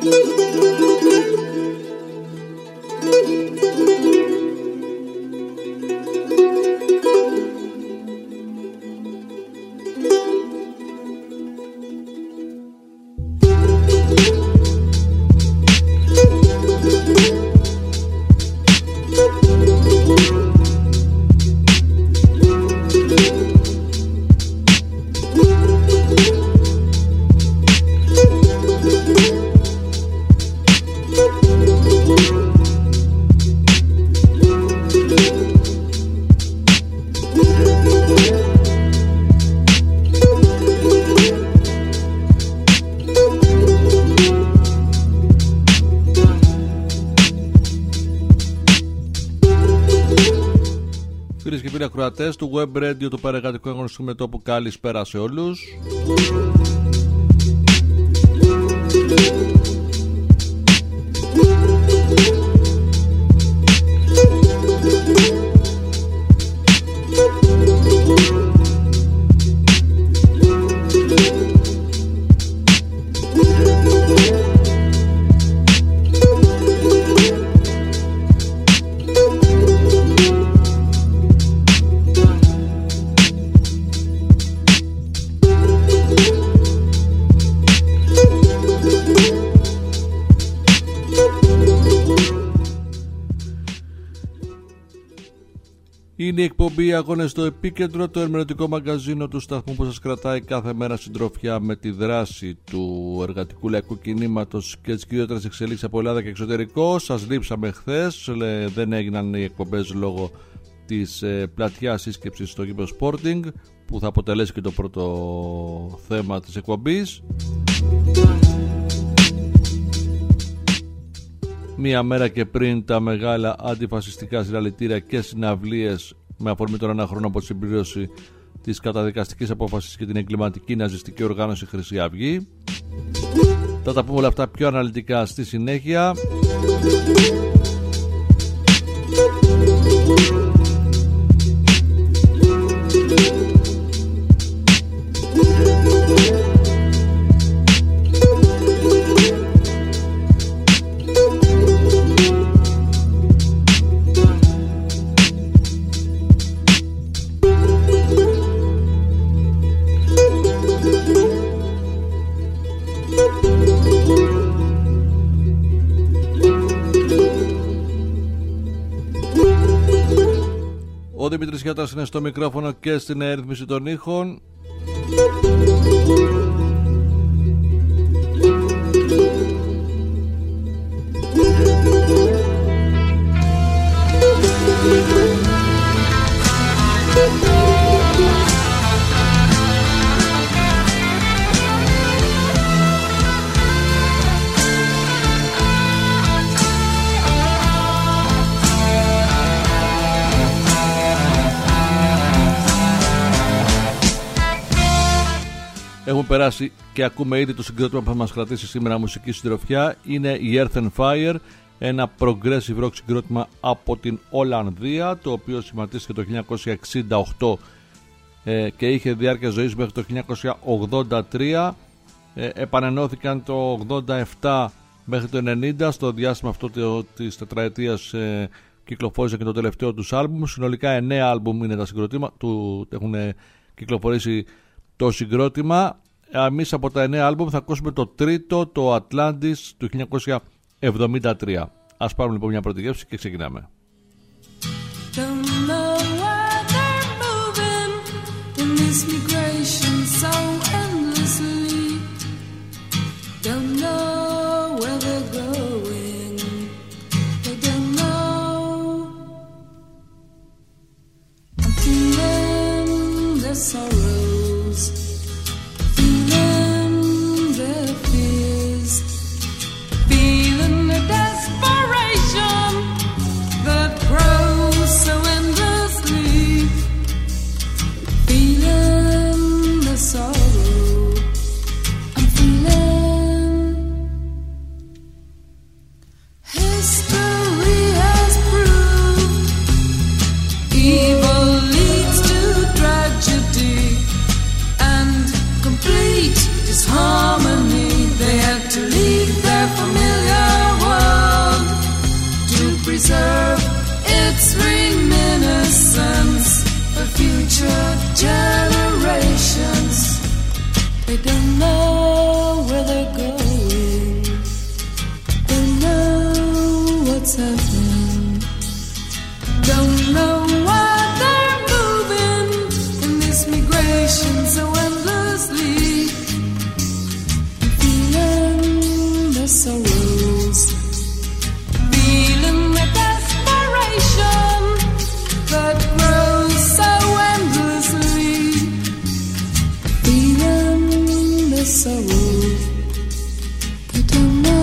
Ακροατές του Web Radio του Παρεργατικού Εγγονιστικού Μετώπου, καλησπέρα σε όλους. Είναι η εκπομπή Αγώνες στο Επίκεντρο, το ερμηνευτικό μαγκαζίνο του σταθμού που σας κρατάει κάθε μέρα συντροφιά με τη δράση του εργατικού λαϊκού κινήματος και τις κυριότερες εξελίξεις από Ελλάδα και εξωτερικό. Σας λείψαμε χθες, δεν έγιναν οι εκπομπές λόγω της πλατιάς σύσκεψης στο γήπεδο Sporting, που θα αποτελέσει και το πρώτο θέμα της εκπομπής. Μία μέρα και πριν τα μεγάλα αντιφασιστικά συλλαλητήρια και συναυλίες με αφορμή τον ένα χρόνο από τη συμπλήρωση της καταδικαστικής απόφασης και την εγκληματική ναζιστική οργάνωση Χρυσή Αυγή. Θα τα πούμε όλα αυτά πιο αναλυτικά στη συνέχεια. Ο Δημήτρης Γιώτας είναι στο μικρόφωνο και στην ρύθμιση των ήχων. Έχουμε περάσει και ακούμε ήδη το συγκρότημα που θα μας κρατήσει σήμερα μουσική συντροφιά. Είναι η Earth and Fire, ένα progressive rock συγκρότημα από την Ολλανδία, το οποίο σχηματίστηκε το 1968 και είχε διάρκεια ζωής μέχρι το 1983. Επανενώθηκαν το 87 μέχρι το 90. Στο διάστημα αυτό της τετραετίας κυκλοφόρησε και το τελευταίο τους άλμπουμ. Συνολικά 9 άλμπουμ είναι τα συγκροτήματα του, έχουν κυκλοφορήσει το συγκρότημα. Εμείς από τα 9 άλμπουμ θα ακούσουμε το τρίτο, το Atlantis του 1973. Ας πάρουμε λοιπόν μια πρώτη γεύση και ξεκινάμε. Harmony, they had to leave their familiar. future generations, they don't know where they're going, they know what's happening, don't know why they're moving in this migration so endlessly, feeling the sorrows, feeling the desperation that grows so endlessly, feeling the sorrow they don't know.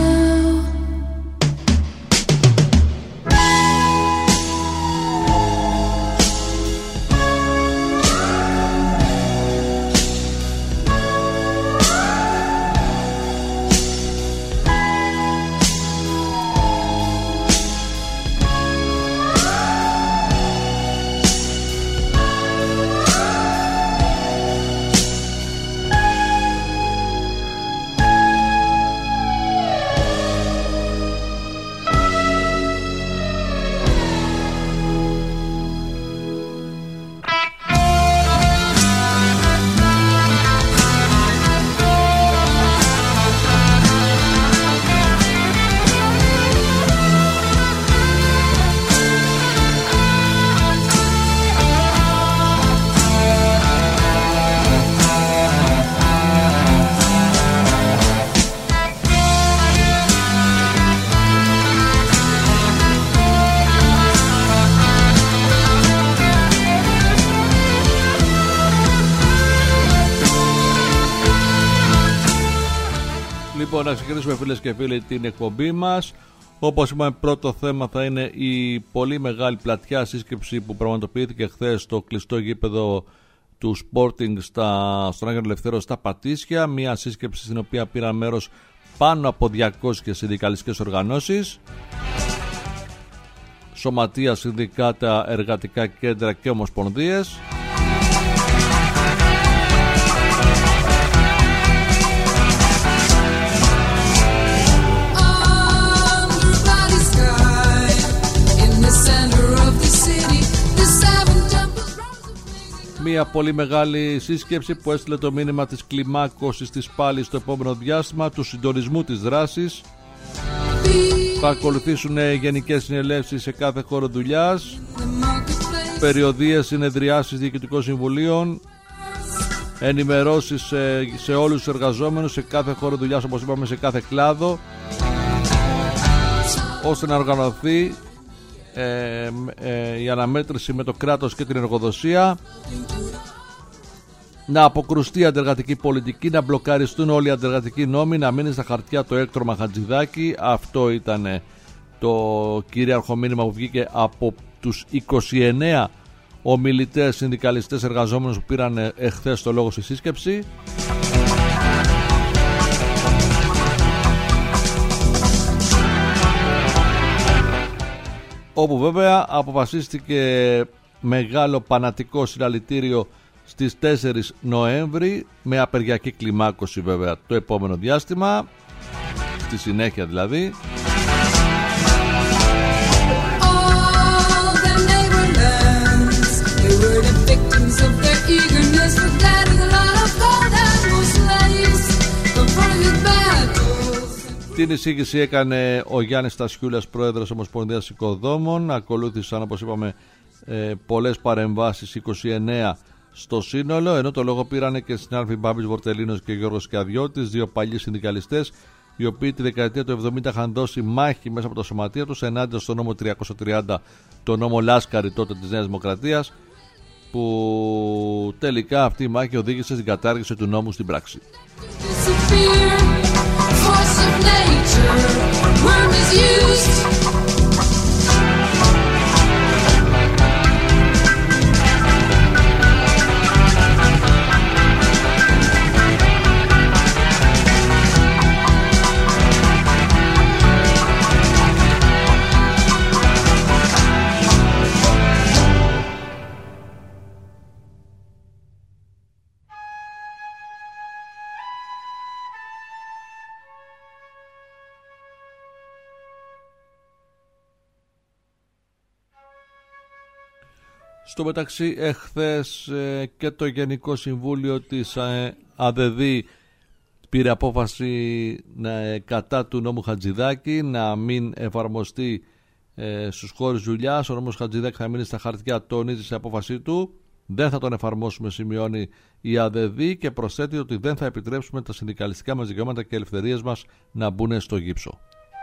Λοιπόν, να ξεκινήσουμε φίλες και φίλοι την εκπομπή μας. Όπως είπαμε, πρώτο θέμα θα είναι η πολύ μεγάλη πλατιά σύσκεψη που πραγματοποιήθηκε χθες στο κλειστό γήπεδο του Sporting στον Άγιο Ελευθέριο στα Πατήσια. Μια σύσκεψη στην οποία πήραν μέρος πάνω από 200 συνδικαλιστικές οργανώσεις, σωματεία, συνδικάτα, εργατικά κέντρα και ομοσπονδίες. Μια πολύ μεγάλη σύσκεψη που έστειλε το μήνυμα της κλιμάκωσης της πάλης στο επόμενο διάστημα, του συντονισμού της δράσης. Θα ακολουθήσουν γενικές συνελεύσεις σε κάθε χώρο δουλειάς, περιοδίες, συνεδριάσεις διοικητικών συμβουλίων, ενημερώσεις σε όλους τους εργαζόμενους σε κάθε χώρο δουλειάς, όπως είπαμε, σε κάθε κλάδο, ώστε να οργανωθεί η αναμέτρηση με το κράτος και την εργοδοσία, να αποκρουστεί η αντεργατική πολιτική, να μπλοκαριστούν όλοι οι αντεργατικοί νόμοι, να μείνει στα χαρτιά το έκτρωμα Χατζηδάκη. Αυτό ήταν το κυρίαρχο μήνυμα που βγήκε από τους 29 ομιλητές, συνδικαλιστές, εργαζόμενους που πήραν εχθές το λόγο στη σύσκεψη. Όπου βέβαια αποφασίστηκε μεγάλο πανατικό συλλαλητήριο στις 4 Νοέμβρη, με απεργιακή κλιμάκωση βέβαια το επόμενο διάστημα, στη συνέχεια δηλαδή. Την εισήγηση έκανε ο Γιάννης Στασιούλας, πρόεδρος Ομοσπονδίας Οικοδόμων. Ακολούθησαν, όπως είπαμε, πολλές παρεμβάσεις, 29 στο σύνολο, ενώ το λόγο πήραν και συνάδελφοι Μπάμπης Βορτελίνος και Γιώργος Καδιώτης, δύο παλιοί συνδικαλιστές, οι οποίοι τη δεκαετία του 70 είχαν δώσει μάχη μέσα από τα σωματεία τους ενάντια στο νόμο 330, το νόμο Λάσκαρη τότε της Νέας Δημοκρατίας, που τελικά αυτή η μάχη οδήγησε στην κατάργηση του νόμου στην πράξη. Στο μεταξύ, εχθές και το Γενικό Συμβούλιο της ΑΔΔ πήρε απόφαση κατά του νόμου Χατζηδάκη να μην εφαρμοστεί στους χώρους δουλειάς. Ο νόμος Χατζηδάκη θα μείνει στα χαρτιά, τονίζει σε απόφασή του. Δεν θα τον εφαρμόσουμε, σημειώνει η ΑΔΔ, και προσθέτει ότι δεν θα επιτρέψουμε τα συνδικαλιστικά μας δικαιώματα και ελευθερίες μας να μπουν στο γύψο.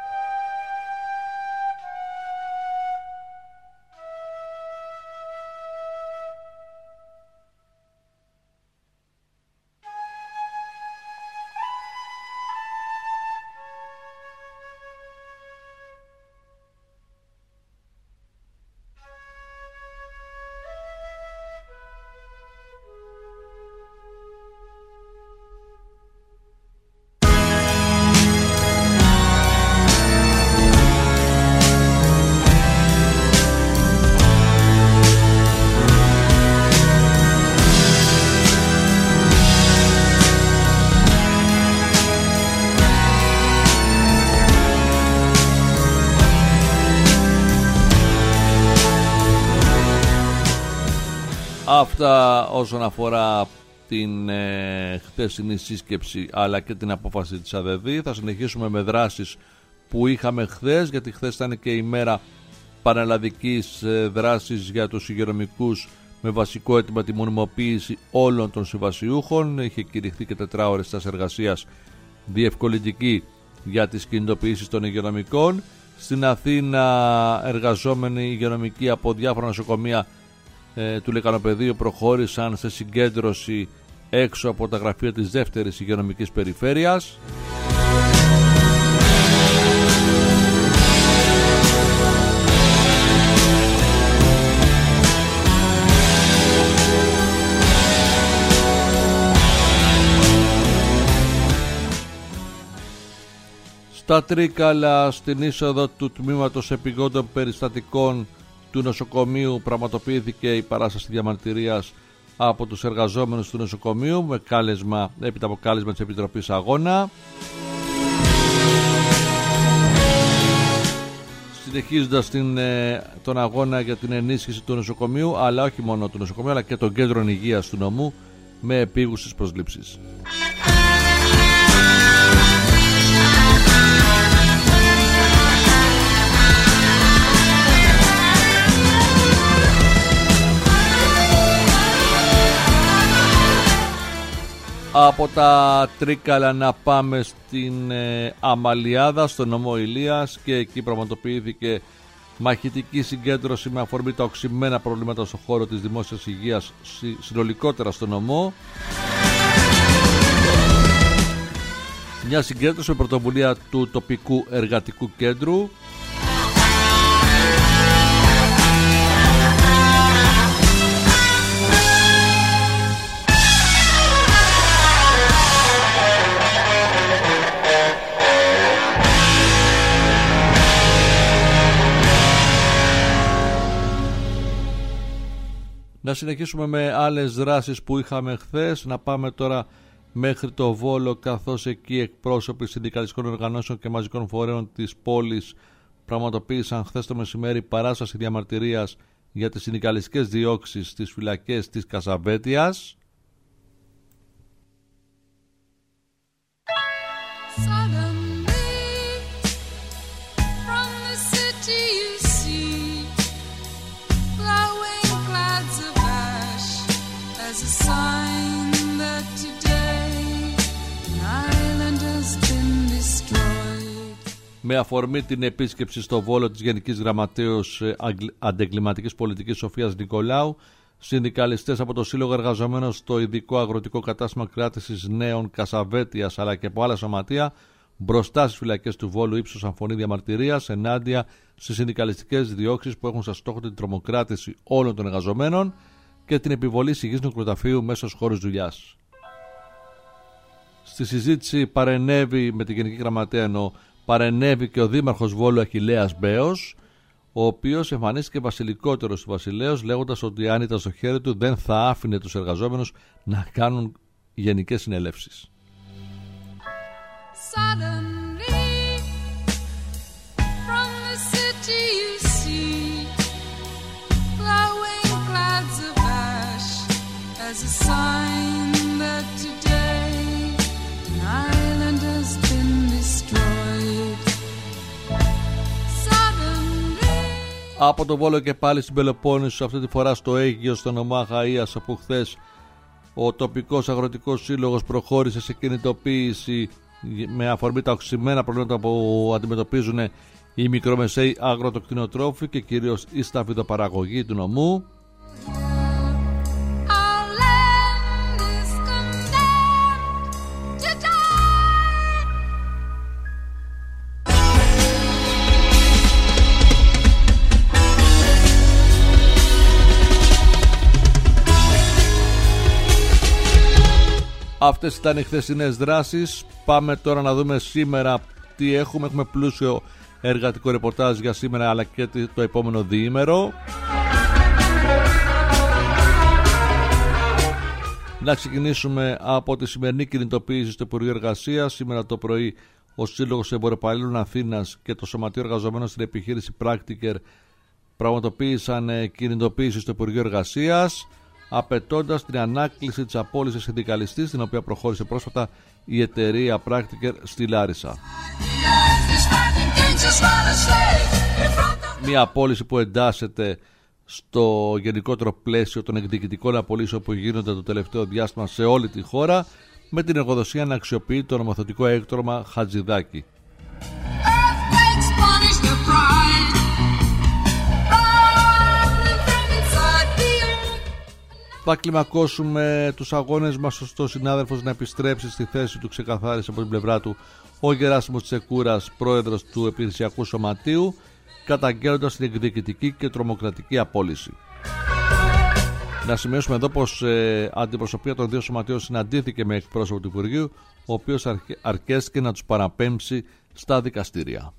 Αυτά όσον αφορά την χθεσινή σύσκεψη αλλά και την απόφαση της ΑΔΔ. Θα συνεχίσουμε με δράσεις που είχαμε χθες, γιατί χθες ήταν και η μέρα πανελλαδικής δράσης για τους υγειονομικούς, με βασικό αίτημα τη μονιμοποίηση όλων των συμβασιούχων. Είχε κηρυχθεί και 4 ώρες της εργασίας διευκολυντική για τις κινητοποιήσεις των υγειονομικών. Στην Αθήνα, εργαζόμενοι υγειονομικοί από διάφορα νοσοκομεία του Λεκανοπεδίου προχώρησαν σε συγκέντρωση έξω από τα γραφεία της δεύτερης υγειονομικής περιφέρειας. Στα Τρίκαλα, στην είσοδο του τμήματος επιγόντων περιστατικών του νοσοκομείου, πραγματοποιήθηκε η παράσταση διαμαρτυρίας από τους εργαζόμενους του νοσοκομείου με κάλεσμα, έπειτα από κάλεσμα της Επιτροπής Αγώνα. Συνεχίζοντας τον αγώνα για την ενίσχυση του νοσοκομείου, αλλά όχι μόνο του νοσοκομείου, αλλά και των κέντρων υγείας του νομού, με επίγουσες προσλήψεις. Από τα Τρίκαλα να πάμε στην Αμαλιάδα, στο νομό Ηλίας, και εκεί πραγματοποιήθηκε μαχητική συγκέντρωση με αφορμή τα οξυμμένα προβλήματα στον χώρο της δημόσιας υγείας συνολικότερα στο νομό. Μια συγκέντρωση με πρωτοβουλία του τοπικού εργατικού κέντρου. Να συνεχίσουμε με άλλες δράσεις που είχαμε χθες. Να πάμε τώρα μέχρι το Βόλο, καθώς εκεί εκπρόσωποι συνδικαλιστικών οργανώσεων και μαζικών φορέων της πόλης πραγματοποίησαν χθες το μεσημέρι παράσταση διαμαρτυρίας για τις συνδικαλιστικές διώξεις στις φυλακές της Κασαβέτειας. Με αφορμή την επίσκεψη στο Βόλο της Γενικής Γραμματέως Αντεγκληματικής Πολιτικής Σοφίας Νικολάου, συνδικαλιστές από το Σύλλογο Εργαζομένων στο Ειδικό Αγροτικό Κατάστημα Κράτησης Νέων Κασαβέτειας αλλά και από άλλα σωματεία μπροστά στις φυλακές του Βόλου ύψωσαν φωνή διαμαρτυρίας ενάντια στις συνδικαλιστικές διώξεις που έχουν σαν στόχο την τρομοκράτηση όλων των εργαζομένων και την επιβολή υγιεινής νεκροταφείου μέσα στους χώρους δουλειάς. Στη συζήτηση παρενέβη, με την Γενική Γραμματέα παρενέβη και ο Δήμαρχος Βόλου Αχιλλέας Μπέος, ο οποίος εμφανίστηκε βασιλικότερος του βασιλέως, λέγοντας ότι αν ήταν στο χέρι του δεν θα άφηνε τους εργαζόμενους να κάνουν γενικές συνελεύσεις. as a sign that today an island has been destroyed. Suddenly... Από το Βόλο και πάλι στην Πελοπόννησο, αυτή τη φορά στο Αίγυο, στον Ομάχα Αΐας, όπου χθες ο τοπικός αγροτικός σύλλογος προχώρησε σε κινητοποίηση με αφορμή τα οξυμένα προβλήματα που αντιμετωπίζουν οι μικρομεσαίοι αγροτοκτηνοτρόφοι και κυρίως η σταφυδοπαραγωγή του νομού. Αυτές ήταν οι χθεσινές δράσεις. Πάμε τώρα να δούμε σήμερα τι έχουμε. Έχουμε πλούσιο εργατικό ρεπορτάζ για σήμερα αλλά και το επόμενο διήμερο. Να ξεκινήσουμε από τη σημερινή κινητοποίηση στο Υπουργείο Εργασίας. Σήμερα το πρωί ο Σύλλογος Εμποροπαλλήλων Αθήνας και το Σωματείο Εργαζομένων στην επιχείρηση Πράκτικερ πραγματοποίησαν κινητοποίηση στο Υπουργείο Εργασίας, απαιτώντας την ανάκληση της απόλυσης συνδικαλιστής, την οποία προχώρησε πρόσφατα η εταιρεία Πράκτικερ στη Λάρισα. Μια απόλυση που εντάσσεται στο γενικότερο πλαίσιο των εκδικητικών απολύσεων που γίνονται το τελευταίο διάστημα σε όλη τη χώρα, με την εργοδοσία να αξιοποιεί το νομοθετικό έκτρωμα Χατζηδάκη. Θα κλιμακώσουμε τους αγώνες μας ώστε ο συνάδελφος να επιστρέψει στη θέση του, ξεκαθάρισε από την πλευρά του ο Γεράσιμος Τσεκούρας, πρόεδρος του Επιχειρησιακού Σωματείου, καταγγέλλοντας την εκδικητική και τρομοκρατική απόλυση. Να σημειώσουμε εδώ πως αντιπροσωπεία των δύο σωματείων συναντήθηκε με εκπρόσωπο του Υπουργείου, ο οποίος αρκέστηκε να τους παραπέμψει στα δικαστήρια.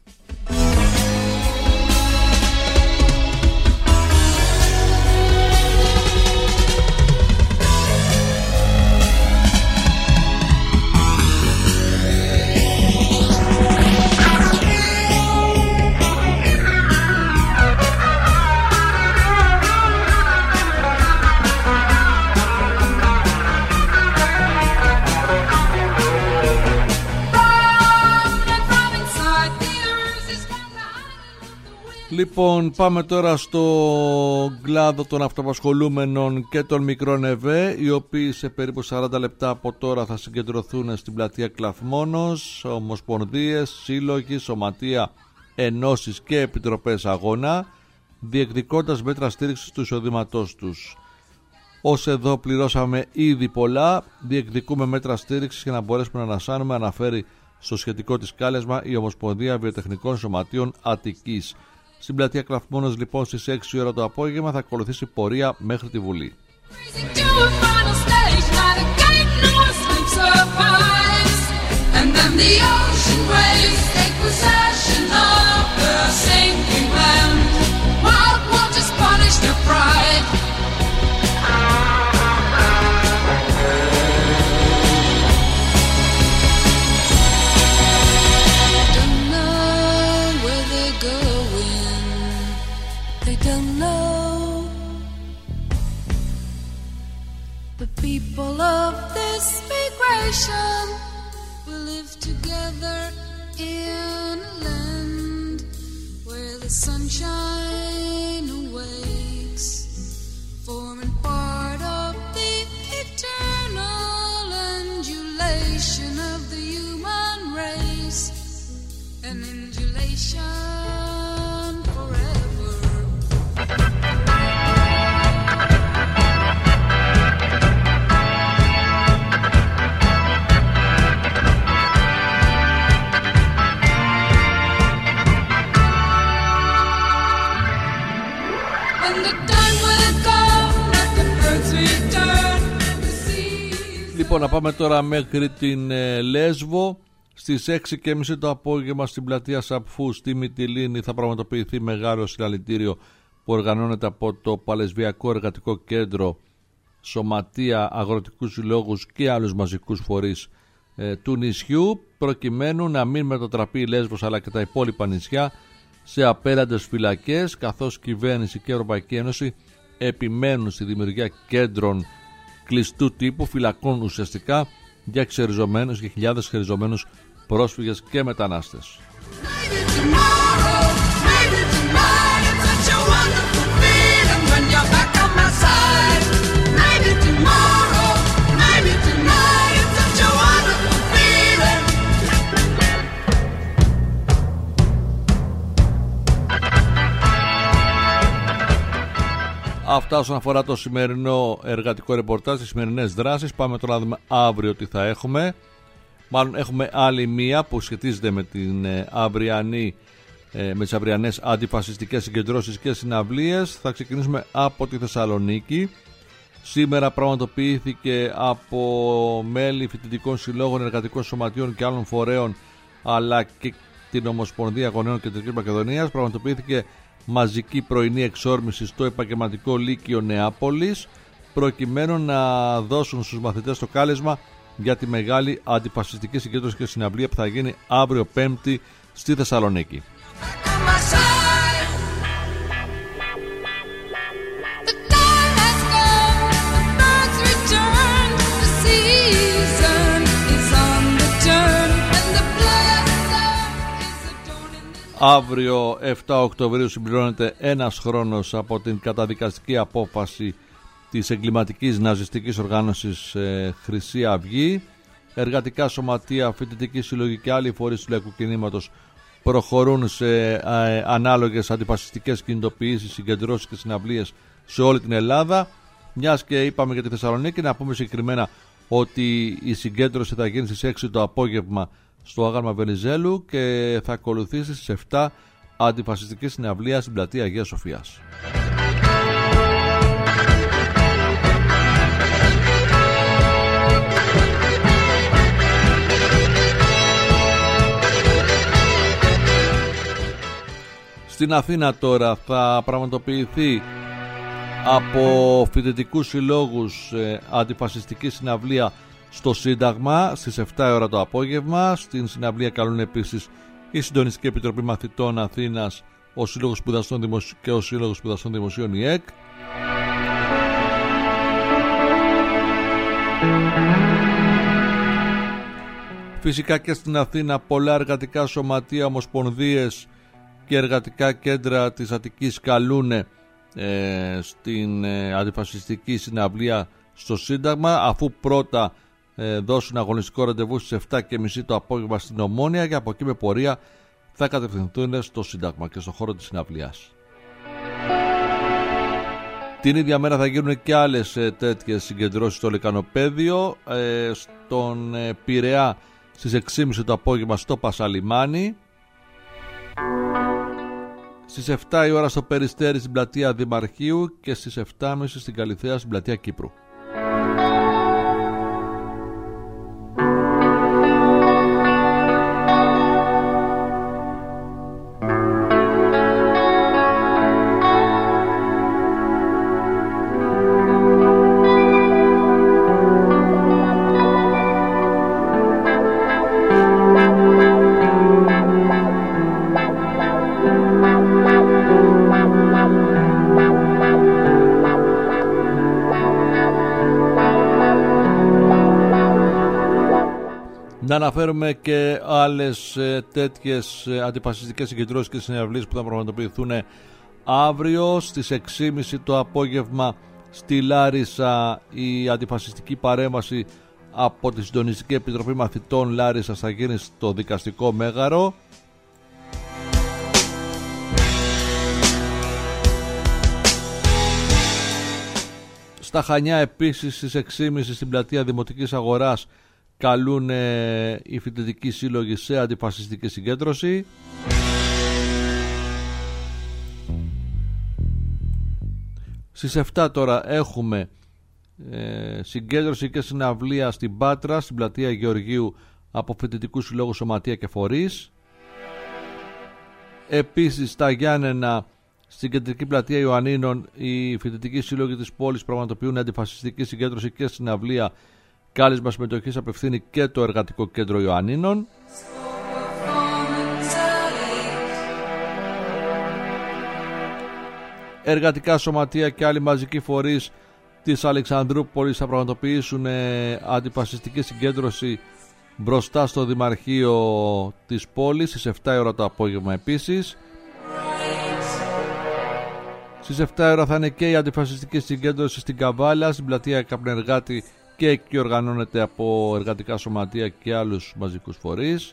Λοιπόν, πάμε τώρα στο κλάδο των αυτοαπασχολούμενων και των μικρών ΕΒΕ, οι οποίοι σε περίπου 40 λεπτά από τώρα θα συγκεντρωθούν στην πλατεία Κλαθμόνος, ομοσπονδίες, σύλλογοι, σωματεία, ενώσεις και επιτροπές αγώνα, διεκδικώντας μέτρα στήριξης του εισοδήματός τους. Ως εδώ πληρώσαμε ήδη πολλά, διεκδικούμε μέτρα στήριξης για να μπορέσουμε να ανασάνουμε, αναφέρει στο σχετικό της κάλεσμα η Ομοσπονδία Βιοτεχνικών Σωματείων Αττικής. Στην πλατεία Κλαθμόνος λοιπόν στις 6 ώρα το απόγευμα θα ακολουθήσει πορεία μέχρι τη Βουλή. People of this migration will live together in a land where the sunshine awakes, forming part of the eternal undulation of the human race, an undulation forever. Λοιπόν, να πάμε τώρα μέχρι την Λέσβο. Στις 6:30 το απόγευμα στην πλατεία Σαπφού στη Μυτιλήνη θα πραγματοποιηθεί μεγάλο συλλαλητήριο που οργανώνεται από το Παλαισβιακό Εργατικό Κέντρο, Σωματεία, Αγροτικούς Συλλόγους και άλλους μαζικούς φορείς του νησιού, προκειμένου να μην μετατραπεί η Λέσβος αλλά και τα υπόλοιπα νησιά σε απέραντες φυλακές, καθώς κυβέρνηση και Ευρωπαϊκή Ένωση επιμένουν στη δημιουργία κέντρων κλειστού τύπου φυλακών ουσιαστικά για εξεριζωμένους και χιλιάδες εξεριζωμένους πρόσφυγες και μετανάστες. Αυτά όσον αφορά το σημερινό εργατικό ρεπορτάζ, τις σημερινές δράσεις. Πάμε τώρα να δούμε αύριο τι θα έχουμε. Μάλλον έχουμε άλλη μία που σχετίζεται με την με τις αυριανές αντιφασιστικές συγκεντρώσεις και συναυλίες. Θα ξεκινήσουμε από τη Θεσσαλονίκη. Σήμερα πραγματοποιήθηκε από μέλη φοιτητικών συλλόγων, εργατικών σωματείων και άλλων φορέων, αλλά και την Ομοσπονδία Γονέων Κεντρικής Μακεδονίας, πραγματοποιήθηκε μαζική πρωινή εξόρμηση στο Επαγγελματικό Λύκειο Νεάπολης, προκειμένου να δώσουν στους μαθητές το κάλεσμα για τη μεγάλη αντιφασιστική συγκέντρωση και συναυλία που θα γίνει αύριο Πέμπτη στη Θεσσαλονίκη. Αύριο 7 Οκτωβρίου συμπληρώνεται ένας χρόνος από την καταδικαστική απόφαση της εγκληματικής ναζιστικής οργάνωσης Χρυσή Αυγή. Εργατικά σωματεία, φοιτητικοί σύλλογοι και άλλοι φορείς του λαϊκού κινήματος προχωρούν σε ανάλογες αντιφασιστικές κινητοποιήσεις, συγκεντρώσεις και συναυλίες σε όλη την Ελλάδα. Μιας και είπαμε για τη Θεσσαλονίκη, να πούμε συγκεκριμένα ότι η συγκέντρωση θα γίνει στις 6 το απόγευμα στο Άγαλμα Βενιζέλου και θα ακολουθήσει στις 7 αντιφασιστική συναυλία στην πλατεία Αγίας Σοφίας. Στην Αθήνα τώρα θα πραγματοποιηθεί από φοιτητικούς συλλόγους αντιφασιστική συναυλία στο Σύνταγμα στις 7 ώρα το απόγευμα. Στην συναυλία καλούν επίσης η Συντονιστική Επιτροπή Μαθητών Αθήνας, ο Σύλλογος Σπουδαστών και ο Σύλλογος Σπουδαστών Δημοσίων ΙΕΚ. Φυσικά και στην Αθήνα πολλά εργατικά σωματεία, ομοσπονδίες και εργατικά κέντρα της Αττικής καλούν στην αντιφασιστική συναυλία στο Σύνταγμα, αφού πρώτα δώσουν αγωνιστικό ραντεβού στις 7:30 το απόγευμα στην Ομόνια και από εκεί με πορεία θα κατευθυνθούν στο Σύνταγμα και στο χώρο της συναυλίας. Την ίδια μέρα θα γίνουν και άλλες τέτοιες συγκεντρώσεις στο Λεκανοπέδιο, στον Πειραιά στις 6:30 το απόγευμα στο Πασαλιμάνι, στις 7 η ώρα στο Περιστέρι στην πλατεία Δημαρχείου και στις 7:30 στην Καλιθέα στην πλατεία Κύπρου. Να αναφέρουμε και άλλες τέτοιες αντιφασιστικές συγκεντρώσεις και συναυλίες που θα πραγματοποιηθούν αύριο στις 6:30 το απόγευμα στη Λάρισα. Η αντιφασιστική παρέμβαση από τη Συντονιστική Επιτροπή Μαθητών Λάρισσας θα γίνει στο Δικαστικό Μέγαρο. Στα Χανιά επίσης στις 6:30 στην πλατεία Δημοτικής Αγοράς καλούν οι φοιτητικοί σύλλογοι σε αντιφασιστική συγκέντρωση. Στις 7 τώρα έχουμε συγκέντρωση και συναυλία στην Πάτρα, στην πλατεία Γεωργίου, από φοιτητικούς συλλόγους, σωματεία και φορείς. Επίσης στα Γιάννενα, στην κεντρική πλατεία Ιωαννίνων, οι φοιτητικοί σύλλογοι της πόλης πραγματοποιούν αντιφασιστική συγκέντρωση και συναυλία. Κάλεσμα συμμετοχής απευθύνει και το Εργατικό Κέντρο Ιωαννίνων. Εργατικά σωματεία και άλλοι μαζικοί φορείς της Αλεξανδρούπολης θα πραγματοποιήσουν αντιφασιστική συγκέντρωση μπροστά στο Δημαρχείο της πόλης στις 7 ώρα το απόγευμα επίσης. Στις 7 ώρα θα είναι και η αντιφασιστική συγκέντρωση στην Καβάλα, στην πλατεία Καπνεργάτη, και εκεί οργανώνεται από εργατικά σωματεία και άλλους μαζικούς φορείς.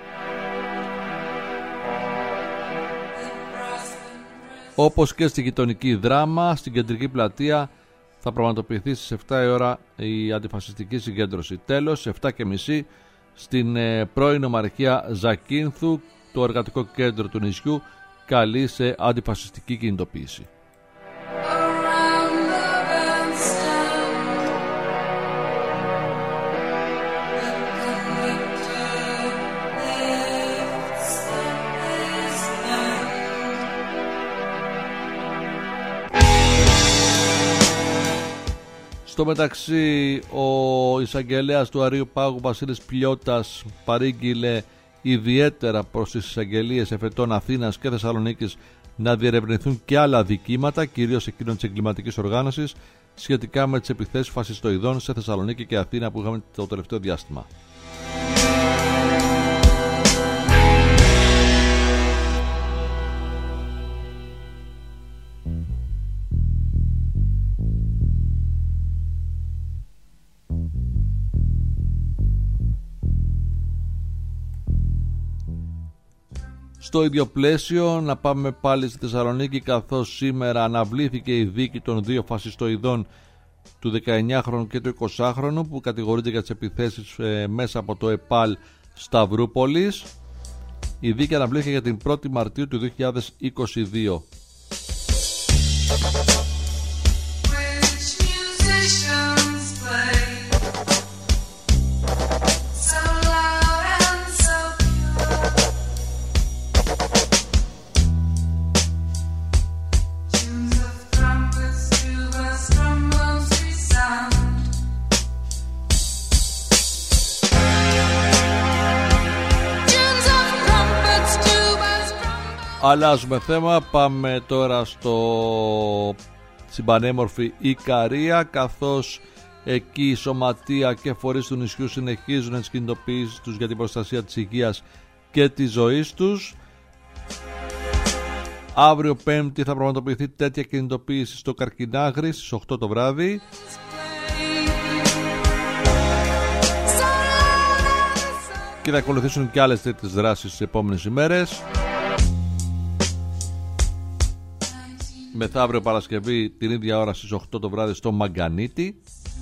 Όπως και στη γειτονική Δράμα, στην κεντρική πλατεία θα πραγματοποιηθεί στις 7 ώρα η αντιφασιστική συγκέντρωση. Τέλος, στις 7:30 στην πρώην Ομαρχία Ζακίνθου, το εργατικό κέντρο του νησιού καλεί σε αντιφασιστική κινητοποίηση. Στο μεταξύ, ο εισαγγελέας του Αρείου Πάγου Βασίλης Πλιώτας παρήγγειλε ιδιαίτερα προς τις εισαγγελίες εφετών Αθήνας και Θεσσαλονίκης να διερευνηθούν και άλλα δικήματα, κυρίως εκείνων της εγκληματικής οργάνωσης, σχετικά με τις επιθέσεις φασιστοειδών σε Θεσσαλονίκη και Αθήνα που είχαμε το τελευταίο διάστημα. Στο ίδιο πλαίσιο να πάμε πάλι στη Θεσσαλονίκη, καθώς σήμερα αναβλήθηκε η δίκη των δύο φασιστοειδών, του 19χρονου και του 20χρονου, που κατηγορείται για τις επιθέσεις μέσα από το ΕΠΑΛ Σταυρούπολης. Η δίκη αναβλήθηκε για την 1η Μαρτίου του 2022. Αλλάζουμε θέμα, πάμε τώρα στην πανέμορφη Ικαρία, καθώς εκεί η σωματεία και φορείς του νησιού συνεχίζουν τις κινητοποιήσεις τους για την προστασία της υγείας και της ζωής τους. Αύριο Πέμπτη θα πραγματοποιηθεί τέτοια κινητοποίηση στο Καρκινάγρι στις 8 το βράδυ. Και θα ακολουθήσουν και άλλες τέτοιες δράσεις τις επόμενες ημέρες. Μεθαύριο Παρασκευή την ίδια ώρα στις 8 το βράδυ στο Μαγκανίτη.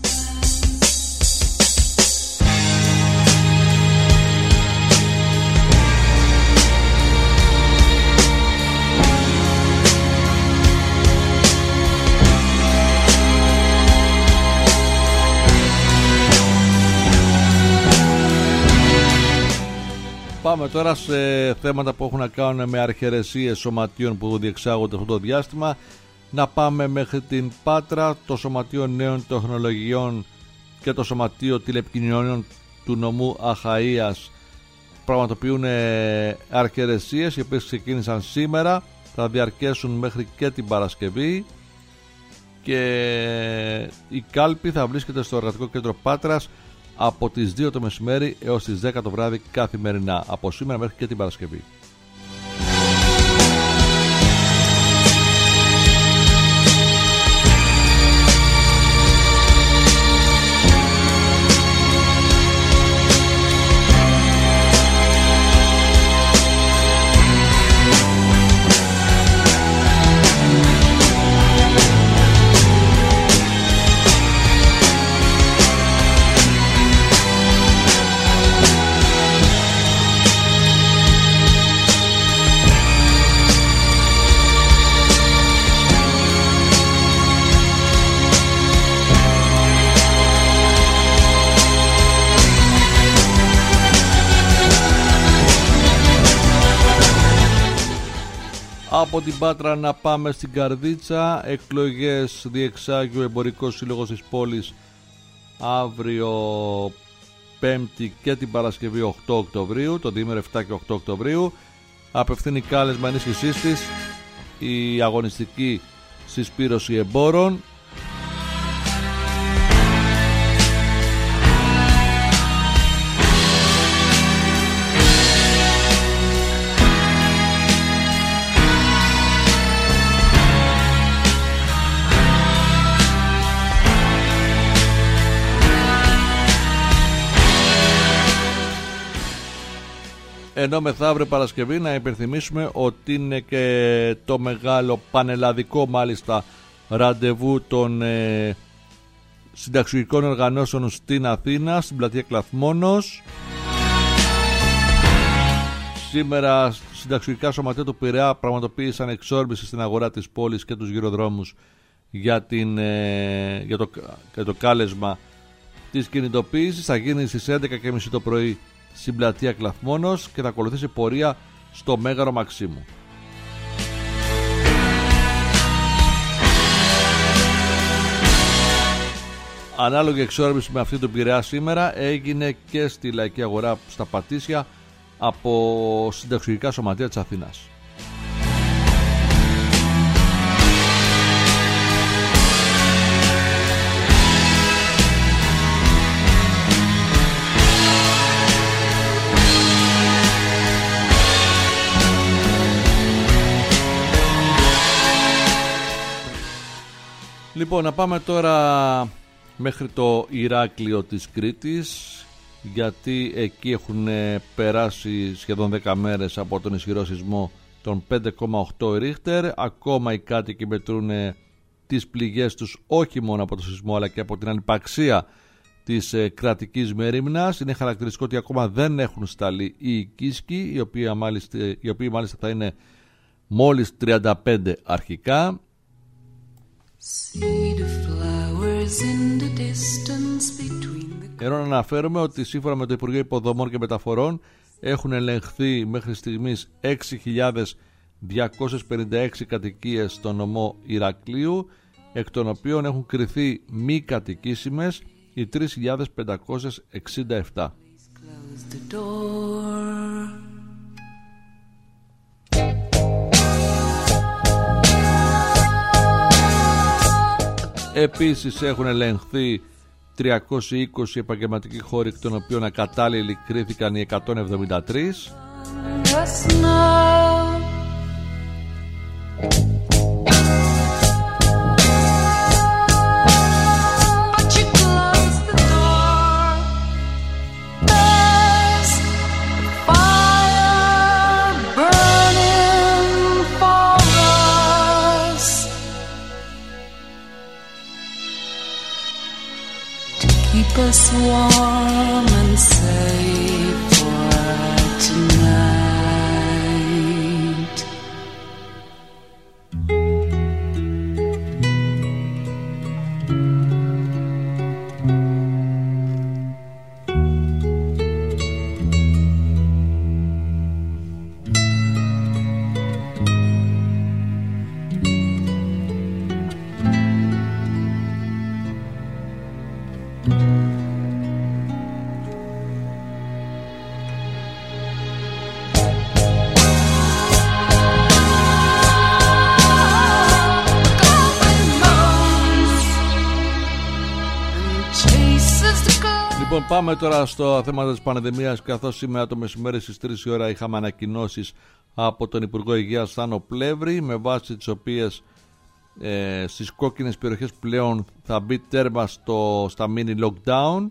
Πάμε τώρα σε θέματα που έχουν να κάνουν με αρχαιρεσίες σωματείων που διεξάγονται αυτό το διάστημα. Να πάμε μέχρι την Πάτρα. Το Σωματείο Νέων Τεχνολογιών και το Σωματείο Τηλεπικοινωνιών του νομού Αχαΐας πραγματοποιούν αρχαιρεσίες, οι οποίες ξεκίνησαν σήμερα, θα διαρκέσουν μέχρι και την Παρασκευή, και η κάλπη θα βρίσκεται στο Εργατικό Κέντρο Πάτρας από τις 2 το μεσημέρι έως τις 10 το βράδυ καθημερινά, από σήμερα μέχρι και την Παρασκευή. Από την Πάτρα να πάμε στην Καρδίτσα. Εκλογές διεξάγει ο Εμπορικός Σύλλογος της πόλης αύριο Πέμπτη και την Παρασκευή 8 Οκτωβρίου, το διήμερο 7 και 8 Οκτωβρίου. Απευθύνει κάλεσμα ενίσχυσής της η αγωνιστική συσπήρωση εμπόρων. Ενώ μεθαύριο Παρασκευή να υπενθυμίσουμε ότι είναι και το μεγάλο πανελλαδικό μάλιστα ραντεβού των συνταξιουργικών οργανώσεων στην Αθήνα, στην πλατεία Κλαθμόνος. Σήμερα συνταξιουργικά σωματεία του Πειραιά πραγματοποίησαν εξόρμηση στην αγορά της πόλης και τους γυροδρόμους για το κάλεσμα της κινητοποίησης. Θα γίνει στις 11.30 το πρωί στην πλατεία Κλαθμόνος και θα ακολουθήσει πορεία στο Μέγαρο Μαξίμου. Ανάλογη εξόρμηση με αυτή του Πειραιά σήμερα έγινε και στη Λαϊκή Αγορά στα Πατήσια από συνταξιουργικά σωματεία της Αθήνας. Λοιπόν, να πάμε τώρα μέχρι το Ηράκλειο της Κρήτης, γιατί εκεί έχουν περάσει σχεδόν 10 μέρες από τον ισχυρό σεισμό των 5,8 ρίχτερ. Ακόμα οι κάτοικοι μετρούν τις πληγές τους όχι μόνο από το σεισμό αλλά και από την ανυπαξία της κρατικής μερίμνας. Είναι χαρακτηριστικό ότι ακόμα δεν έχουν σταλεί οι οικίσκοι, οι οποίοι μάλιστα θα είναι μόλις 35 αρχικά. Ενώ να αναφέρουμε ότι σύμφωνα με το Υπουργείο Υποδομών και Μεταφορών έχουν ελεγχθεί μέχρι στιγμής 6.256 κατοικίες στο νομό Ηρακλείου, εκ των οποίων έχουν κριθεί μη κατοικήσιμες οι 3.567. Επίσης έχουν ελεγχθεί 320 επαγγελματικοί χώροι, εκ των οποίων ακατάλληλοι κρίθηκαν οι 173. Us warm and safe for tonight. Λοιπόν, πάμε τώρα στο θέμα της πανδημίας, καθώς σήμερα το μεσημέρι στις 3 η ώρα είχαμε ανακοινώσεις από τον Υπουργό Υγείας Θάνο Πλεύρη, με βάση τις οποίες στις κόκκινες περιοχές πλέον θα μπει τέρμα στα mini lockdown.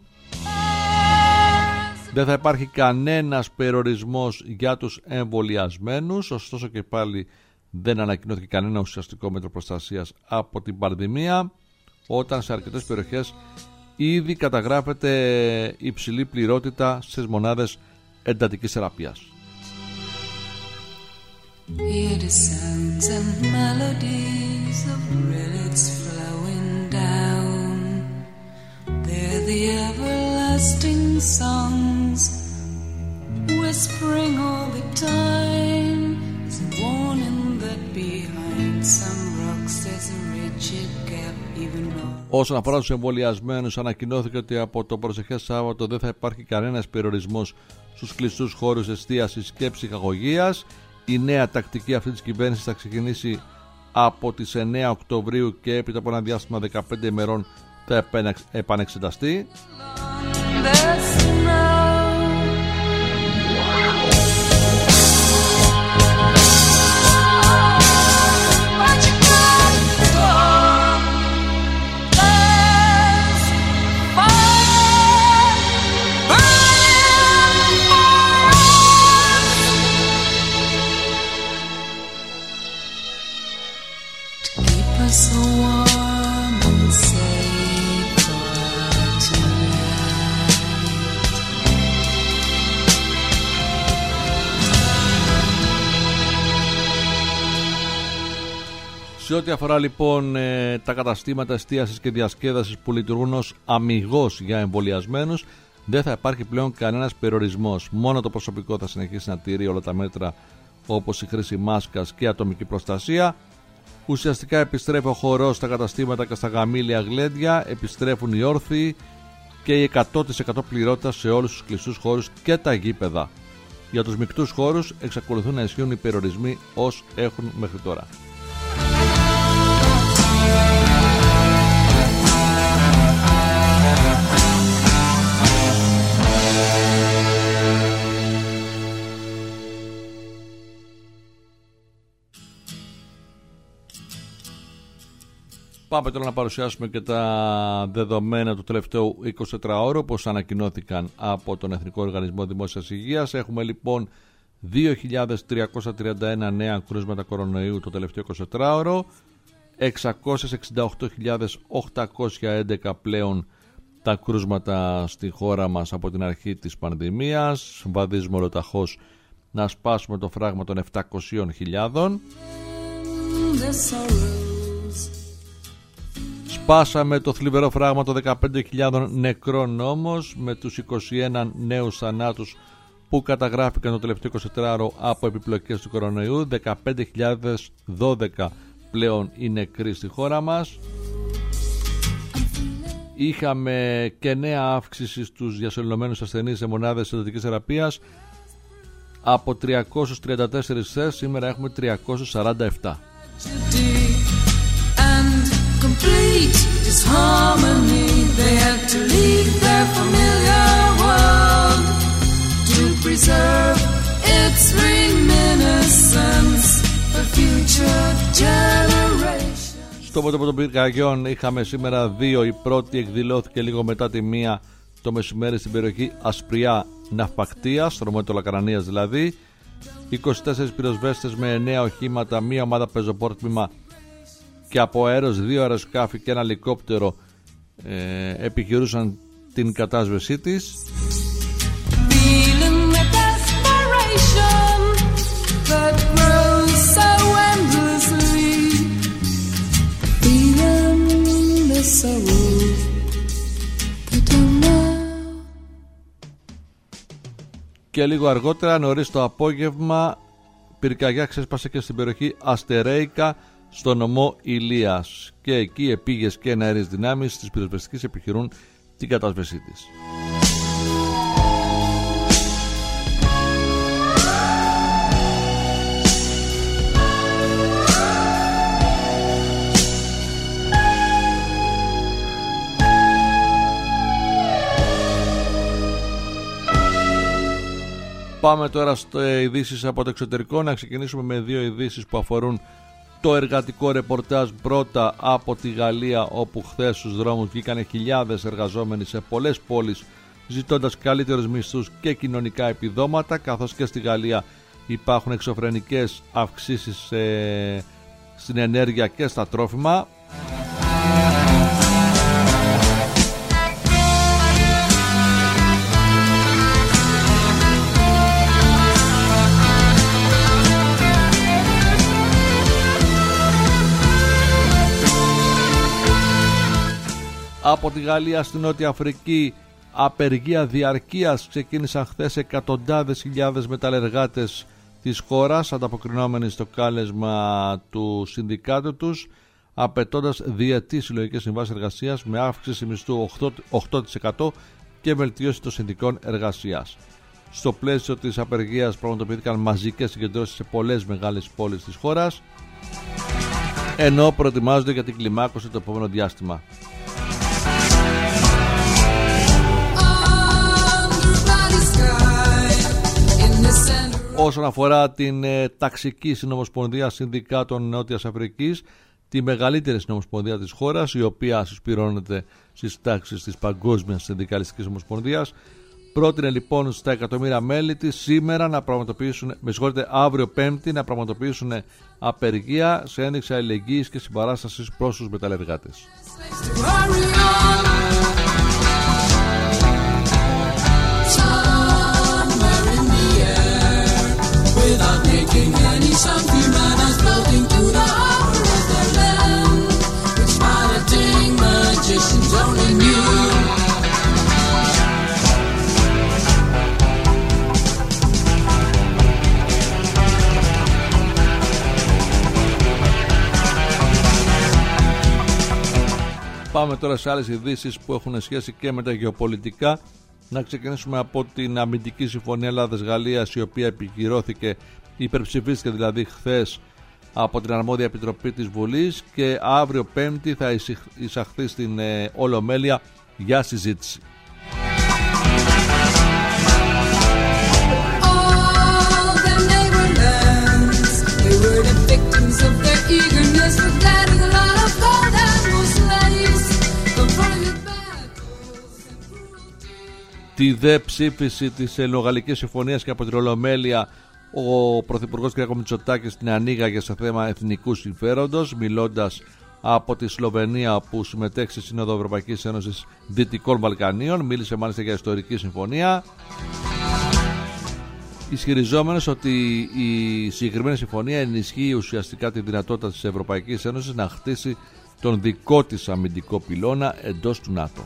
Δεν θα υπάρχει κανένας περιορισμός για τους εμβολιασμένους, ωστόσο και πάλι δεν ανακοινώθηκε κανένα ουσιαστικό μέτρο προστασίας από την πανδημία, όταν σε αρκετές περιοχές ήδη καταγράφεται υψηλή πληρότητα στις μονάδες εντατικής θεραπείας. Όσον αφορά τους εμβολιασμένους, ανακοινώθηκε ότι από το προσεχές Σάββατο δεν θα υπάρχει κανένας περιορισμός στους κλειστούς χώρους εστίασης και ψυχαγωγίας. Η νέα τακτική αυτή της κυβέρνησης θα ξεκινήσει από τις 9 Οκτωβρίου και έπειτα από ένα διάστημα 15 ημερών θα επανεξεταστεί. Σε ό,τι αφορά λοιπόν τα καταστήματα εστίασης και διασκέδασης που λειτουργούν ως αμιγώς για εμβολιασμένους, δεν θα υπάρχει πλέον κανένας περιορισμός. Μόνο το προσωπικό θα συνεχίσει να τηρεί όλα τα μέτρα, όπως η χρήση μάσκας και ατομική προστασία. Ουσιαστικά επιστρέφει ο χορός στα καταστήματα και στα γαμήλια γλέντια, επιστρέφουν οι όρθιοι και η 100% πληρότητα σε όλους τους κλειστούς χώρους και τα γήπεδα. Για τους μεικτούς χώρους εξακολουθούν να ισχύουν οι περιορισμοί ως έχουν μέχρι τώρα. Πάμε τώρα να παρουσιάσουμε και τα δεδομένα του τελευταίου 24ωρου, όπως ανακοινώθηκαν από τον Εθνικό Οργανισμό Δημόσιας Υγείας. Έχουμε λοιπόν 2.331 νέα κρούσματα κορονοϊού το τελευταίο 24ωρο, 668.811 πλέον τα κρούσματα στη χώρα μας από την αρχή της πανδημίας. Βαδίζουμε ολοταχώς να σπάσουμε το φράγμα των 700.000. Σπάσαμε το θλιβερό φράγμα των 15.000 νεκρών όμως, με τους 21 νέους θανάτους που καταγράφηκαν το τελευταίο 24ωρο από επιπλοκές του κορονοϊού. 15.012 πλέον οι νεκροί στη χώρα μας. Είχαμε και νέα αύξηση στους διασωληνωμένους ασθενείς σε μονάδες εντατικής θεραπείας. Από 334 χθες, σήμερα έχουμε 347. Complete its harmony, they had to leave their familiar world to preserve its reminiscence for future generations. Στο μέτωπο των πυρκαγιών είχαμε σήμερα δύο. Η πρώτη εκδηλώθηκε λίγο μετά τη μία το μεσημέρι στην περιοχή Ασπριά Ναυπακτίας, στο νομό του Λακαρανίας δηλαδή. 24 πυροσβέστες με 9 οχήματα, μία ομάδα πεζοπόρτμημα και από αέρος 2 αεροσκάφη και ένα ελικόπτερο επιχειρούσαν την κατάσβεσή της. Και λίγο αργότερα, νωρίς το απόγευμα, πυρκαγιά ξέσπασε και στην περιοχή Αστερέικα, στο νομό Ηλίας, και εκεί επίγειες και εναέριες δυνάμεις της πυροσβεστικής επιχειρούν την κατάσβεσή της. Πάμε τώρα στο ειδήσεις από το εξωτερικό. Να ξεκινήσουμε με δύο ειδήσεις που αφορούν το εργατικό ρεπορτάζ. Πρώτα από τη Γαλλία, όπου χθες στους δρόμους βγήκαν χιλιάδες εργαζόμενοι σε πολλές πόλεις ζητώντας καλύτερους μισθούς και κοινωνικά επιδόματα, καθώς και στη Γαλλία υπάρχουν εξωφρενικές αυξήσεις στην ενέργεια και στα τρόφιμα. Από τη Γαλλία στη Νότια Αφρική, απεργία διαρκείας ξεκίνησαν χθες εκατοντάδες χιλιάδες μεταλλεργάτες της χώρας, ανταποκρινόμενοι στο κάλεσμα του συνδικάτου τους, απαιτώντας διετή συλλογικές συμβάσεις εργασίας με αύξηση μισθού 8% και βελτίωση των συνδικών εργασίας. Στο πλαίσιο της απεργίας πραγματοποιήθηκαν μαζικές συγκεντρώσεις σε πολλές μεγάλες πόλεις της χώρας, ενώ προετοιμάζονται για την κλιμάκωση το επόμενο διάστημα. Όσον αφορά την ταξική συνομοσπονδία συνδικάτων Νότιας Αφρικής, τη μεγαλύτερη συνομοσπονδία της χώρας, η οποία συσπηρώνεται στις τάξεις της Παγκόσμιας Συνδικαλιστικής Ομοσπονδίας, πρότεινε λοιπόν στα εκατομμύρια μέλη της σήμερα να πραγματοποιήσουν, αύριο Πέμπτη, να πραγματοποιήσουν απεργία σε ένδειξη αλληλεγγύης και συμπαράστασης προς τους μεταλλεργάτες. Without making any sound, human as floating to the heart of the land. Πάμε τώρα σε άλλες ειδήσεις που έχουν σχέση και με τα γεωπολιτικά. Να ξεκινήσουμε από την αμυντική συμφωνία Ελλάδας-Γαλλίας, η οποία επικυρώθηκε, υπερψηφίστηκε δηλαδή χθες από την αρμόδια επιτροπή της Βουλής και αύριο Πέμπτη θα εισαχθεί στην Ολομέλεια για συζήτηση. Τη δε ψήφιση της Ελληνογαλλικής Συμφωνίας και από την Ολομέλεια ο Πρωθυπουργός κ. Μητσοτάκης την ανοίγαγε σε θέμα εθνικού συμφέροντος, μιλώντας από τη Σλοβενία που συμμετέχει στη Σύνοδο Ευρωπαϊκής Ένωσης Δυτικών Βαλκανίων. Μίλησε μάλιστα για ιστορική συμφωνία, ισχυριζόμενος ότι η συγκεκριμένη συμφωνία ενισχύει ουσιαστικά τη δυνατότητα της Ευρωπαϊκής Ένωσης να χτίσει τον δικό της αμυντικό πυλώνα εντός του ΝΑΤΟ.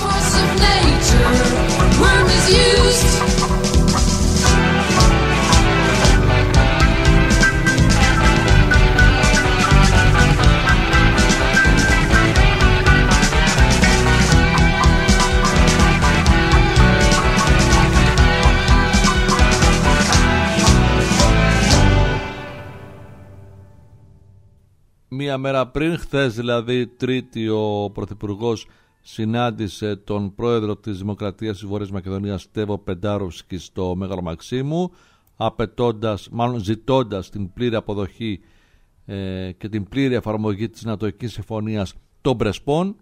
Μία μέρα πριν, χθες δηλαδή Τρίτη, ο Πρωθυπουργός συνάντησε τον πρόεδρο της Δημοκρατίας της Βόρειας Μακεδονίας Στέβο Πεντάροφσκι στο Μέγαρο Μαξίμου, ζητώντας την πλήρη αποδοχή και την πλήρη εφαρμογή της Νατοικής Συμφωνίας των Πρεσπών.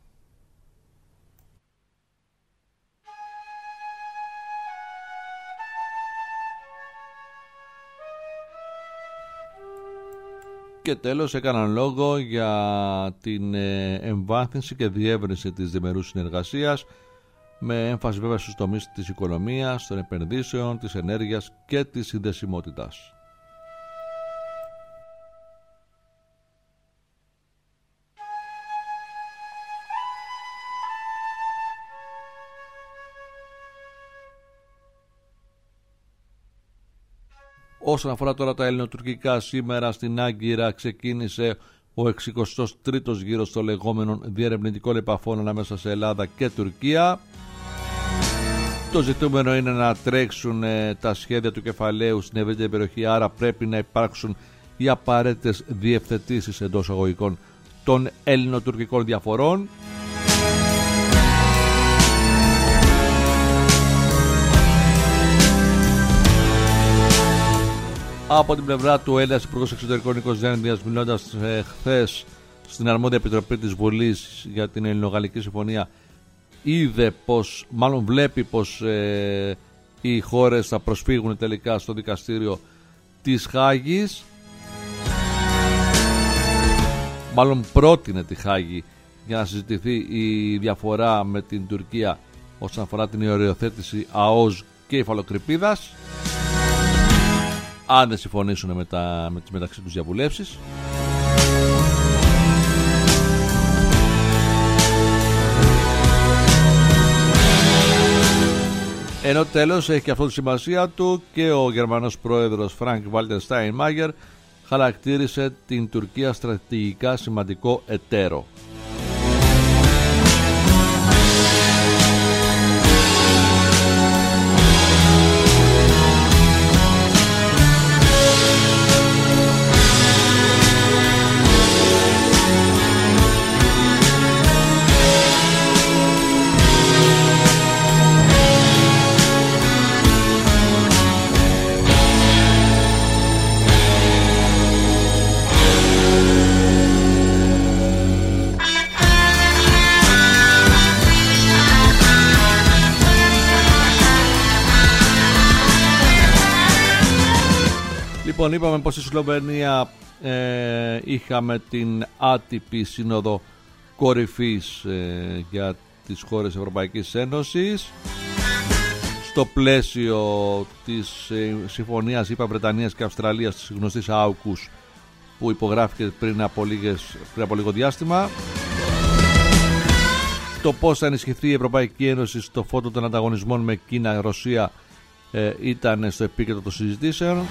Και τέλος έκαναν λόγο για την εμβάθυνση και διεύρυνση της διμερούς συνεργασίας, με έμφαση βέβαια στους τομείς της οικονομίας, των επενδύσεων, της ενέργειας και της συνδεσιμότητας. Όσον αφορά τώρα τα ελληνοτουρκικά, σήμερα στην Άγκυρα ξεκίνησε ο 63ος γύρος των λεγόμενων διερευνητικών επαφών ανάμεσα σε Ελλάδα και Τουρκία. Το ζητούμενο είναι να τρέξουν τα σχέδια του κεφαλαίου στην ευρύτερη περιοχή, άρα πρέπει να υπάρξουν οι απαραίτητες διευθετήσεις εντός αγωγικών των ελληνοτουρκικών διαφορών. Από την πλευρά του Έλληνας Υπουργός Εξωτερικών Νίκος Δένδιας, μιλώντας χθες στην αρμόδια επιτροπή της Βουλής για την Ελληνογαλλική Συμφωνία, βλέπει πως οι χώρες θα προσφύγουν τελικά στο δικαστήριο της Χάγης. Πρότεινε τη Χάγη για να συζητηθεί η διαφορά με την Τουρκία όσον αφορά την οριοθέτηση ΑΟΣ και υφαλοκρηπίδας, αν δεν συμφωνήσουν με τις μεταξύ τους διαβουλεύσεις. Ενώ τέλος έχει και αυτό τη σημασία του και ο Γερμανός πρόεδρος Φρανκ Βάλτερ Στάινμαγερ χαρακτήρισε την Τουρκία στρατηγικά σημαντικό εταίρο. Λοιπόν, είπαμε πως στη Σλοβενία είχαμε την άτυπη σύνοδο κορυφής για τις χώρες Ευρωπαϊκής Ένωσης στο πλαίσιο της συμφωνίας Βρετανίας και Αυστραλίας, της γνωστής AUKUS, που υπογράφηκε πριν από λίγο διάστημα. Το πώς θα ενισχυθεί η Ευρωπαϊκή Ένωση στο φόντο των ανταγωνισμών με Κίνα, Ρωσία ήταν στο επίκεντρο των συζητήσεων.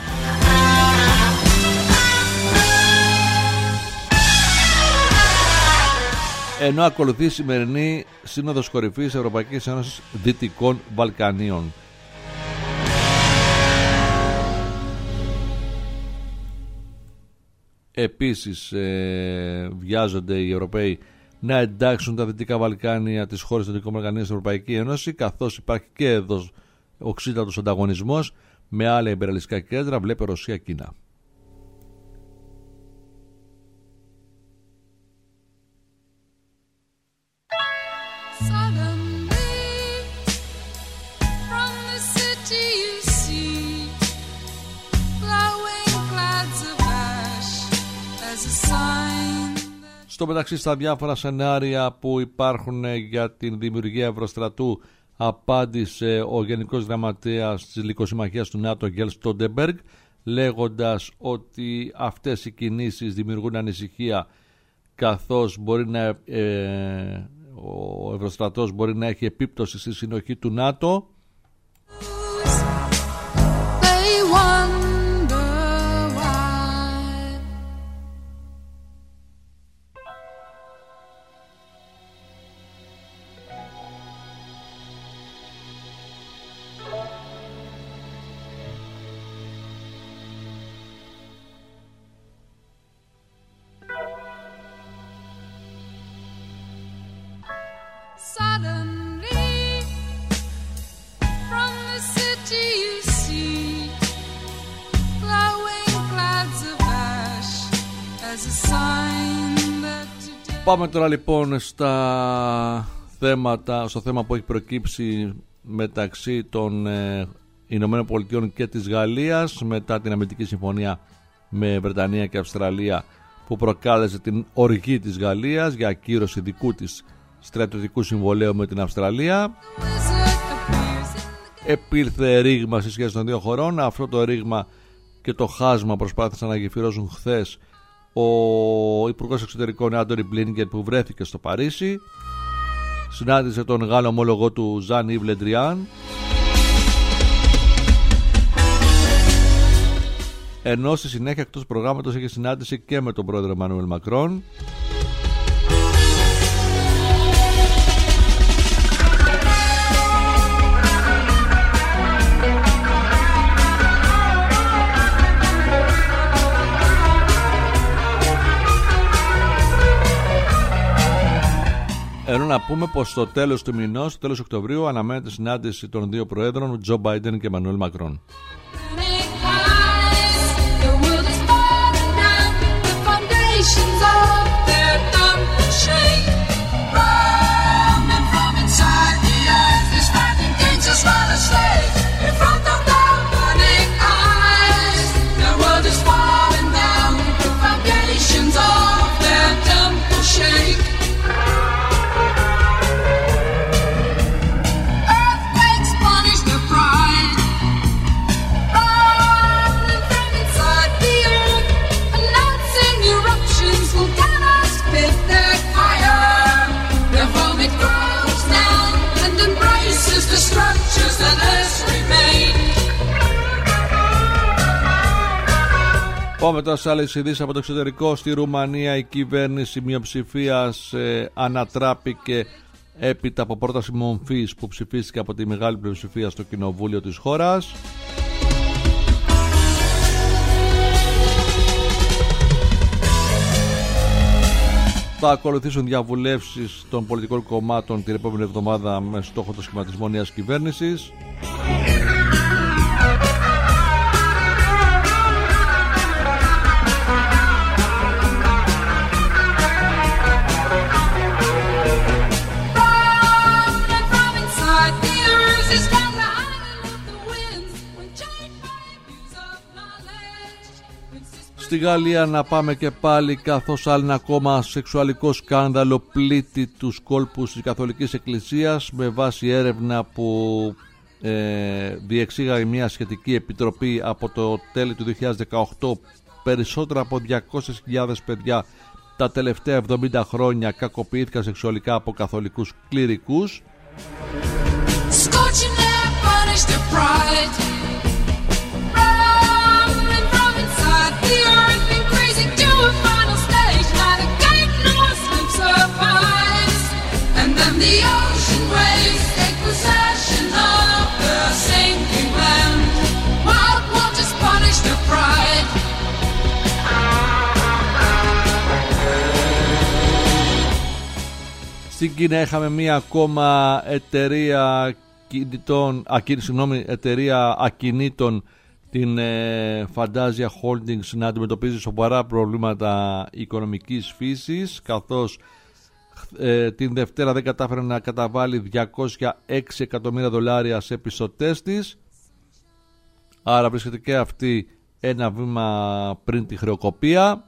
ενώ ακολουθεί η σημερινή Σύνοδος Κορυφής Ευρωπαϊκής Ένωσης Δυτικών Βαλκανίων. Επίσης βιάζονται οι Ευρωπαίοι να εντάξουν τα Δυτικά Βαλκάνια, τις χώρες των Δυτικών Βαλκανίων στην Ευρωπαϊκή Ένωση, καθώς υπάρχει και εδώ οξύτατος ανταγωνισμός με άλλα ιμπεραλιστικά κέντρα, βλέπε Ρωσία-Κίνα. Στο μεταξύ, στα διάφορα σενάρια που υπάρχουν για την δημιουργία Ευρωστρατού, απάντησε ο Γενικός Γραμματέας της Λυκοσυμμαχίας του ΝΑΤΟ, Γκέλ Στόλτεμπεργκ, λέγοντας ότι αυτές οι κινήσεις δημιουργούν ανησυχία, καθώς μπορεί ο Ευρωστρατός μπορεί να έχει επίπτωση στη συνοχή του ΝΑΤΟ. Πάμε τώρα λοιπόν στο θέμα που έχει προκύψει μεταξύ των Ηνωμένων Πολιτειών και της Γαλλίας μετά την αμυντική συμφωνία με Βρετανία και Αυστραλία, που προκάλεσε την οργή της Γαλλίας για ακύρωση δικού της στρατιωτικού συμβολέου με την Αυστραλία. Επήλθε ρήγμα στη σχέση των δύο χωρών. Αυτό το ρήγμα και το χάσμα προσπάθησαν να γεφυρώσουν χθες ο Υπουργός Εξωτερικών Άντονι Μπλίνκεν, που βρέθηκε στο Παρίσι. Συνάντησε τον Γάλλο ομόλογο του Ζαν-Ιβ Le Drian, ενώ στη συνέχεια εκτός προγράμματος είχε συνάντηση και με τον πρόεδρο Εμμανουέλ Μακρόν. Ενώ να πούμε πως στο τέλος του μηνός, στο τέλος Οκτωβρίου, αναμένεται συνάντηση των δύο προέδρων, Τζο Μπάιντεν και Εμμανουέλ Μακρόν. Πάμε τώρα σε άλλες ειδήσεις από το εξωτερικό. Στη Ρουμανία η κυβέρνηση μειοψηφίας ανατράπηκε έπειτα από πρόταση μομφής που ψηφίστηκε από τη μεγάλη πλειοψηφία στο κοινοβούλιο της χώρας. Θα ακολουθήσουν διαβουλεύσεις των πολιτικών κομμάτων την επόμενη εβδομάδα με στόχο το σχηματισμό νέας κυβέρνησης. Στη Γαλλία να πάμε και πάλι, καθώς άλλο ένα ακόμα σεξουαλικό σκάνδαλο πλήττει τους κόλπους της Καθολικής Εκκλησίας, με βάση έρευνα που διεξήγαγε μια σχετική επιτροπή από το τέλη του 2018. Περισσότερα από 200.000 παιδιά τα τελευταία 70 χρόνια κακοποιήθηκαν σεξουαλικά από καθολικούς κληρικούς. Στην Κίνα είχαμε μία ακόμα εταιρεία ακινήτων, την Fantasia Holdings, να αντιμετωπίζει σοβαρά προβλήματα οικονομικής φύσης, καθώς την Δευτέρα δεν κατάφερε να καταβάλει $206 εκατομμύρια σε πιστωτές της. Άρα βρίσκεται και αυτή ένα βήμα πριν τη χρεοκοπία.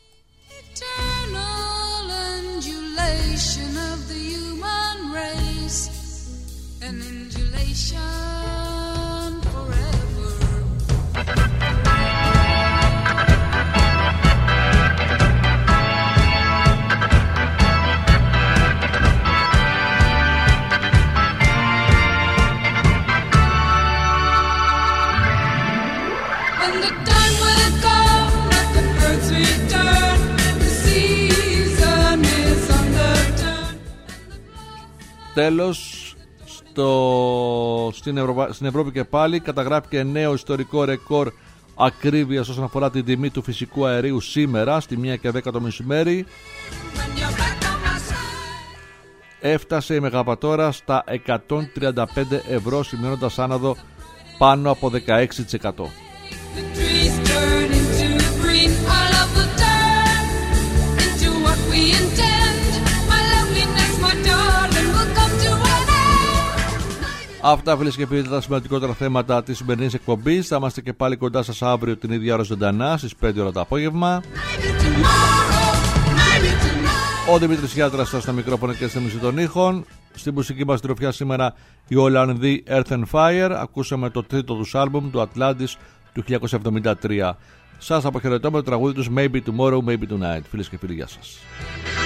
Τέλος, στην Ευρώπη και πάλι καταγράφηκε νέο ιστορικό ρεκόρ ακρίβειας όσον αφορά την τιμή του φυσικού αερίου σήμερα στη 1:10 το μεσημέρι. Έφτασε η μεγαβατόρα στα 135 ευρώ, σημειώνοντας άνοδο πάνω από 16%. Αυτά, φίλες και φίλοι, τα σημαντικότερα θέματα της σημερινής εκπομπής. Θα είμαστε και πάλι κοντά σας αύριο την ίδια ώρα ζωντανά στις 5 ώρα το απόγευμα. Ο Δημήτρης Γιάτρας στο μικρόφωνο και στη μουσική των ήχων. Στη μουσική μας τροφιά σήμερα οι Ολλανδοί Earth and Fire. Ακούσαμε το τρίτο τους άλμπουμ, το Atlantis του 1973. Σας αποχαιρετώ με το τραγούδι τους Maybe Tomorrow, Maybe Tonight. Φίλες και φίλοι, γεια σας.